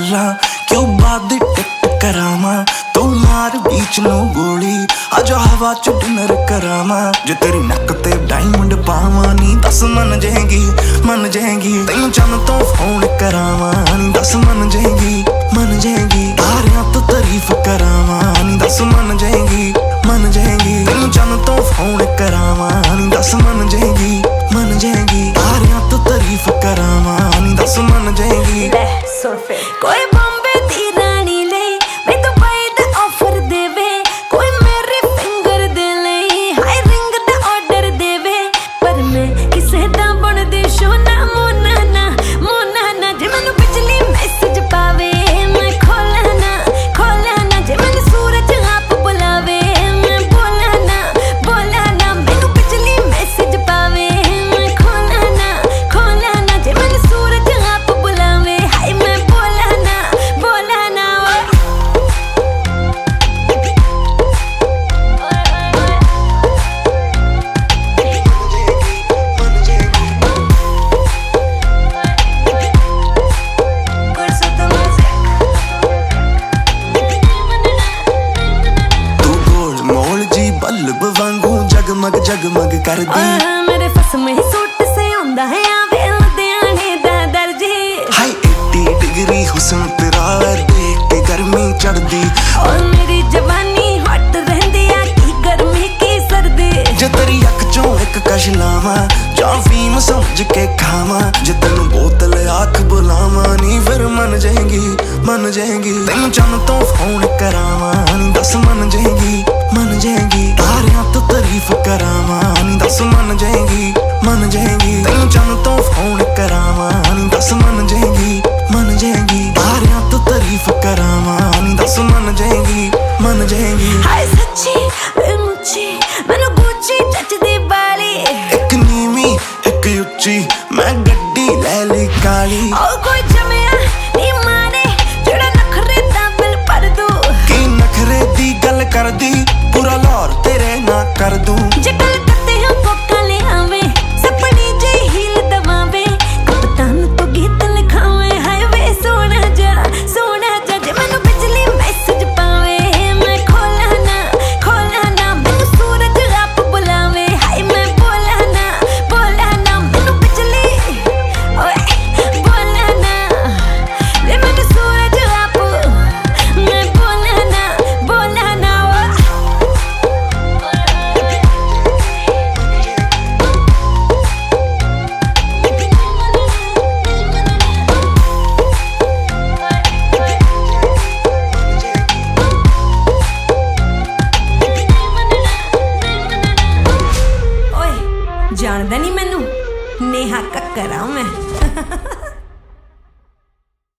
करा क्यों बाद टिप करावा तू मार बीच नो गोली अज हवा च डिनर करावा जे तेरी नक ते डायमंड पावा नी दस मन जाएगी तैनू चन तो फोन करावा नी दस मन जाएगी तारियां तो तारीफ करावा नी दस मन जाएगी तैनू चन तो फोन करावा नी दस मन जाएगी तारियां तो तारीफ करावा नी दस मन जाएगी कोई बॉम्बे दी रानी ले मैं तो पाई दा ऑफर देवे कोई मेरे फिंगर दे ले हाई रिंग दा ऑर्डर देवे पर मैं किसे दा बन दे सोना मोना ना जे मैनू बिजली मैसेज पावे मैं खोला ना जे मैनू सूरज आप बुलावे मैं बोला ना मैनू बिजली मैसेज पावे मैं खोला ना जे मैनू सूरज आप बुलावे हाय मैं बोला ना बल्ब वांगू जगमग कर दी मेरे फसम ही सूट से आंदा है आवे लुधियाने दा दर्जी हाई 80 डिग्री हुस्न तेरा देख के गर्मी चढ़दी और मेरी जवानी हट रहंदी आ की गर्मी की सर्दी जे तेरी अख चों एक कश लावा जां फीम समझ के खावा जे तैनू बोतल आख बुलावा नी फिर मन जाएगी तैनू चन तो फोन करावा नी दस मन जाएगी तारियां तो तारीफ करावा नी दस मन जाएगी तैनू चन तो फोन करावा नी दस मन जाएगी तारियां तो तारीफ करावा नी दस मन जाएगी हाय सच्ची वे मुच्ची मैनू गुच्ची चचदी बाली एक नीवी एक उच्ची मैं गड्डी ले ली काली ओ कोई जमिया नी माने जेड़ा नखरे दा बिल भर दू की नखरे दी गल कर दी पूरा लाहौर तेरे ना कर दूं जे गल करते हैं पोका ले आवे सपनी जे हील दबावे कप्तान तो गीत लिखावे हाय वे सोना जा जे मैनू बिजली मैसेज पावे मैं खोला ना मैनू सूरज आप बुलावे हाय मैं बोला ना मैनू बिजली ओए बोला ना ले मैनू सूरज आप मैं बोला ना जानदा नहीं मैनू नेहा कक्कर आ मैं